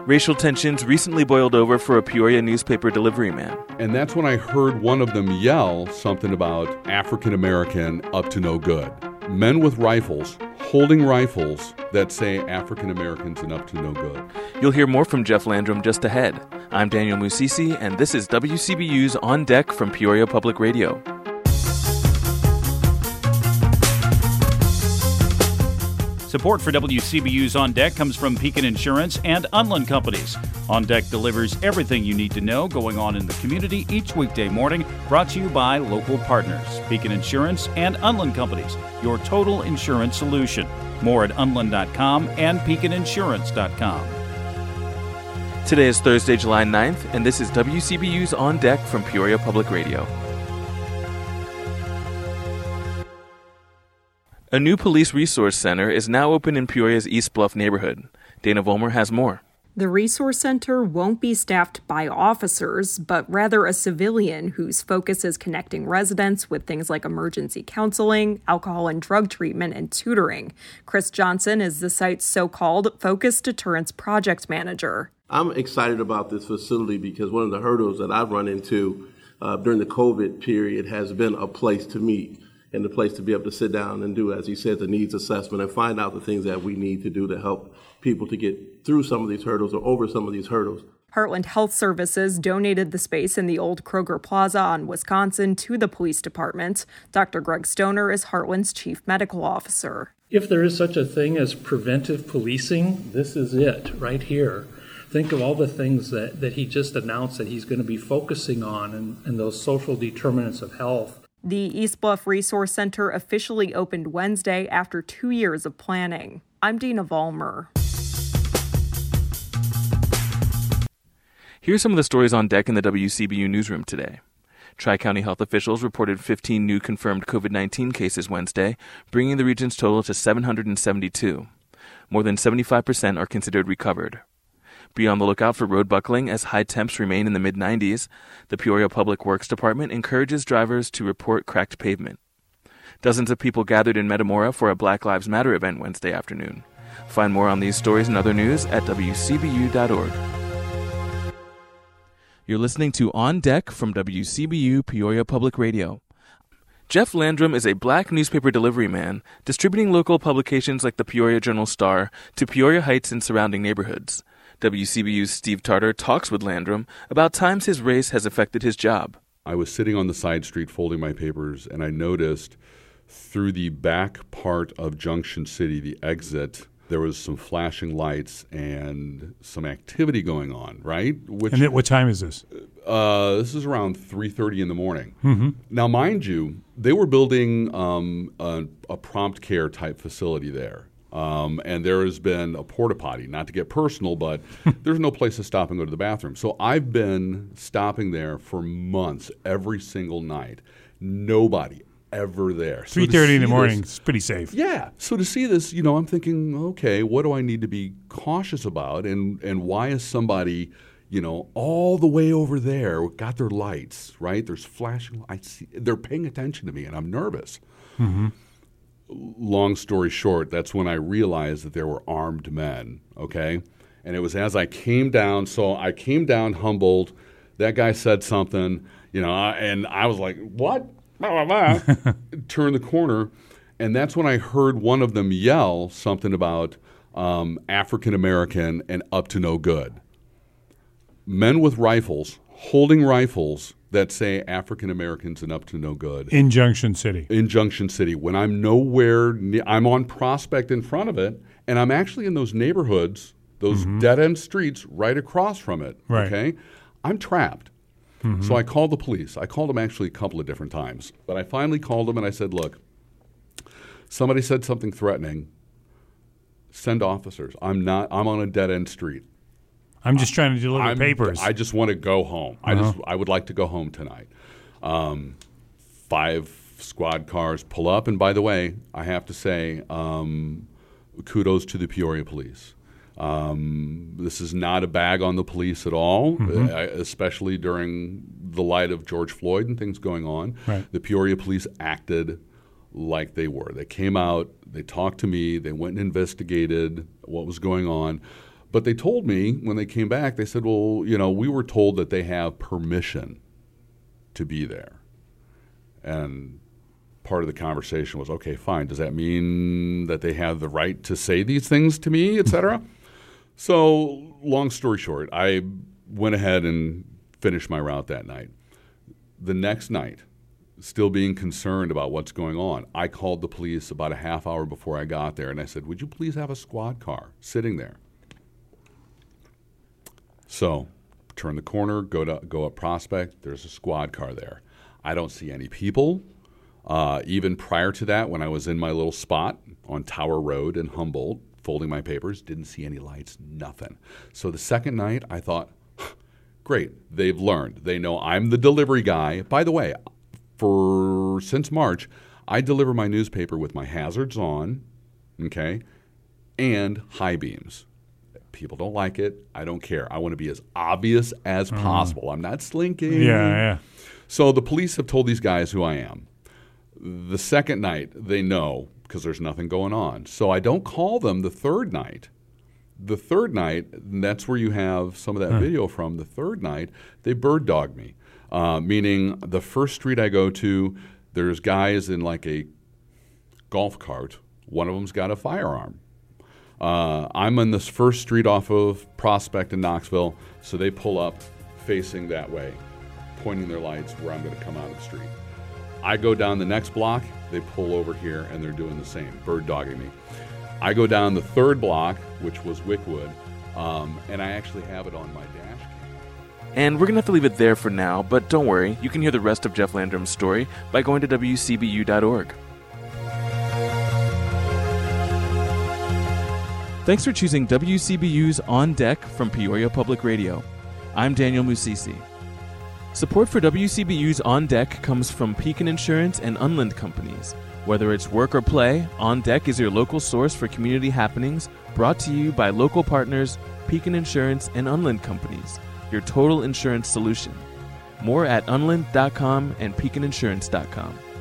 Racial tensions recently boiled over for a Peoria newspaper delivery man. And that's when I heard one of them yell something about African American up to no good. Men with rifles, holding rifles that say African Americans and up to no good. You'll hear more from Jeff Landrum just ahead. I'm Daniel Musisi, and this is WCBU's On Deck from Peoria Public Radio. Support for WCBU's On Deck comes from Pekin Insurance and Unland Companies. On Deck delivers everything you need to know going on in the community each weekday morning, brought to you by local partners. Pekin Insurance and Unland Companies, your total insurance solution. More at unland.com and pekininsurance.com. Today is Thursday, July 9th, and this is WCBU's On Deck from Peoria Public Radio. A new police resource center is now open in Peoria's East Bluff neighborhood. Dana Vollmer has more. The resource center won't be staffed by officers, but rather a civilian whose focus is connecting residents with things like emergency counseling, alcohol and drug treatment, and tutoring. Chris Johnson is the site's so-called Focus Deterrence Project Manager. I'm excited about this facility because one of the hurdles that I've run into during the COVID period has been a place to meet and a place to be able to sit down and do, as he said, the needs assessment and find out the things that we need to do to help people to get through some of these hurdles or over some of these hurdles. Heartland Health Services donated the space in the old Kroger Plaza on Wisconsin to the police department. Dr. Greg Stoner is Heartland's chief medical officer. If there is such a thing as preventive policing, this is it right here. Think of all the things that he just announced that he's going to be focusing on and those social determinants of health. The East Bluff Resource Center officially opened Wednesday after 2 years of planning. I'm Dana Vollmer. Here's some of the stories on deck in the WCBU newsroom today. Tri-County health officials reported 15 new confirmed COVID-19 cases Wednesday, bringing the region's total to 772. More than 75% are considered recovered. Be on the lookout for road buckling as high temps remain in the mid-90s. The Peoria Public Works Department encourages drivers to report cracked pavement. Dozens of people gathered in Metamora for a Black Lives Matter event Wednesday afternoon. Find more on these stories and other news at WCBU.org. You're listening to On Deck from WCBU Peoria Public Radio. Jeff Landrum is a black newspaper delivery man, distributing local publications like the Peoria Journal-Star to Peoria Heights and surrounding neighborhoods. WCBU's Steve Tarter talks with Landrum about times his race has affected his job. I was sitting on the side street folding my papers, and I noticed through the back part of Junction City, the exit, there was some flashing lights and some activity going on, right? And what time is this? This is around 3:30 in the morning. Mm-hmm. Now, mind you, they were building a prompt care type facility there. And there has been a porta potty, not to get personal, but there's no place to stop and go to the bathroom. So I've been stopping there for months, every single night. Nobody ever there. 3:30 in the morning, it's pretty safe. Yeah. So to see this, I'm thinking, okay, what do I need to be cautious about? And why is somebody, all the way over there got their lights, right? There's flashing lights. They're paying attention to me, and I'm nervous. Mm-hmm. Long story short, that's when I realized that there were armed men, okay? And it was as I came down, so I came down humbled. That guy said something, and I was like, what? Blah, blah, blah. Turned the corner, and that's when I heard one of them yell something about African American and up to no good. Men with rifles, holding rifles that say African Americans and up to no good. In Junction City. In Junction City. When I'm nowhere, I'm on Prospect in front of it, and I'm actually in those neighborhoods, those dead-end streets right across from it, right. Okay? I'm trapped. Mm-hmm. So I called the police. I called them actually a couple of different times. But I finally called them and I said, look, somebody said something threatening. Send officers. I'm on a dead-end street. I'm just trying to deliver papers. I just want to go home. I would like to go home tonight. 5 squad cars pull up, and by the way, I have to say, kudos to the Peoria Police. This is not a bag on the police at all, especially during the light of George Floyd and things going on. Right. The Peoria Police acted like they were. They came out, they talked to me, they went and investigated what was going on. But they told me when they came back, they said, well, we were told that they have permission to be there. And part of the conversation was, okay, fine. Does that mean that they have the right to say these things to me, et cetera? So long story short, I went ahead and finished my route that night. The next night, still being concerned about what's going on, I called the police about a half hour before I got there, and I said, would you please have a squad car sitting there? So turn the corner, go up Prospect, there's a squad car there. I don't see any people. Even prior to that, when I was in my little spot on Tower Road in Humboldt, folding my papers, didn't see any lights, nothing. So the second night, I thought, great, they've learned. They know I'm the delivery guy. By the way, since March, I deliver my newspaper with my hazards on, okay, and high beams. People don't like it. I don't care. I want to be as obvious as possible. I'm not slinking. Yeah. So the police have told these guys who I am. The second night, they know because there's nothing going on. So I don't call them the third night. The third night, and that's where you have some of that video from. The third night, they bird dog me, meaning the first street I go to, there's guys in like a golf cart. One of them's got a firearm. I'm on this first street off of Prospect in Knoxville, so they pull up facing that way, pointing their lights where I'm going to come out of the street. I go down the next block, they pull over here, and they're doing the same, bird dogging me. I go down the third block, which was Wickwood, and I actually have it on my dash cam. And we're going to have to leave it there for now, but don't worry, you can hear the rest of Jeff Landrum's story by going to WCBU.org. Thanks for choosing WCBU's On Deck from Peoria Public Radio. I'm Daniel Musisi. Support for WCBU's On Deck comes from Pekin Insurance and Unland Companies. Whether it's work or play, On Deck is your local source for community happenings, brought to you by local partners Pekin Insurance and Unland Companies, your total insurance solution. More at unland.com and pekininsurance.com.